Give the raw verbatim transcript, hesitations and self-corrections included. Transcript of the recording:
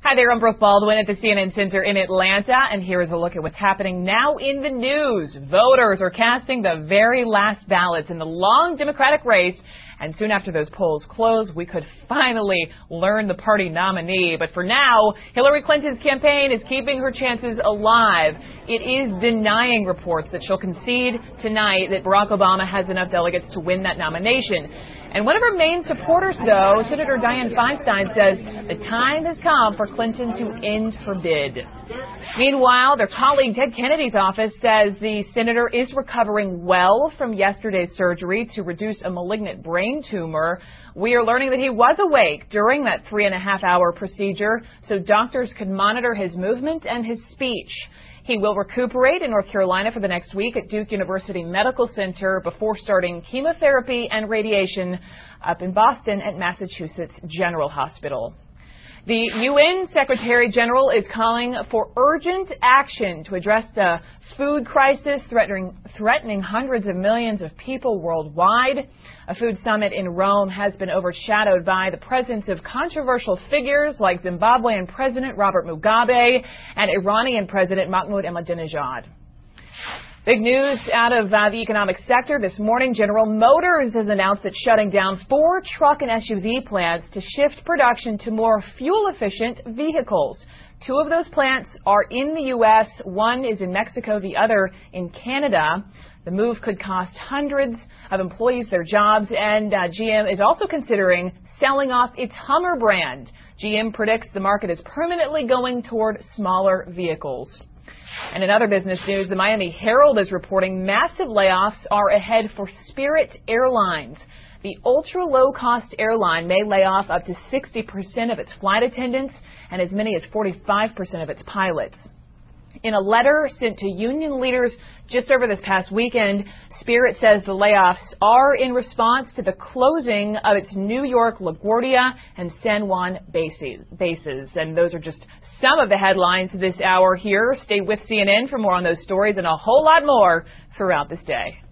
Hi there, I'm Brooke Baldwin at the C N N Center in Atlanta, and here is a look at what's happening now in the news. Voters are casting the very last ballots in the long Democratic race, and soon after those polls close, we could finally learn the party nominee. But for now, Hillary Clinton's campaign is keeping her chances alive. It is denying reports that she'll concede tonight that Barack Obama has enough delegates to win that nomination. And one of her main supporters, though, Senator Dianne Feinstein, says the time has come for Clinton to end her bid. Meanwhile, their colleague Ted Kennedy's office says the senator is recovering well from yesterday's surgery to reduce a malignant brain tumor. We are learning that he was awake during that three and a half hour procedure, so doctors could monitor his movement and his speech. He will recuperate in North Carolina for the next week at Duke University Medical Center before starting chemotherapy and radiation up in Boston at Massachusetts General Hospital. The U N Secretary General is calling for urgent action to address the food crisis threatening, threatening hundreds of millions of people worldwide. A food summit in Rome has been overshadowed by the presence of controversial figures like Zimbabwean President Robert Mugabe and Iranian President Mahmoud Ahmadinejad. Big news out of uh, the economic sector this morning. General Motors has announced it's shutting down four truck and S U V plants to shift production to more fuel-efficient vehicles. Two of those plants are in the U S One is in Mexico, the other in Canada. The move could cost hundreds of employees their jobs, and uh, G M is also considering selling off its Hummer brand. G M predicts the market is permanently going toward smaller vehicles. And in other business news, the Miami Herald is reporting massive layoffs are ahead for Spirit Airlines. The ultra-low-cost airline may lay off up to sixty percent of its flight attendants and as many as forty-five percent of its pilots. In a letter sent to union leaders just over this past weekend, Spirit says the layoffs are in response to the closing of its New York LaGuardia and San Juan bases. bases. And those are just some of the headlines this hour here. Stay with C N N for more on those stories and a whole lot more throughout this day.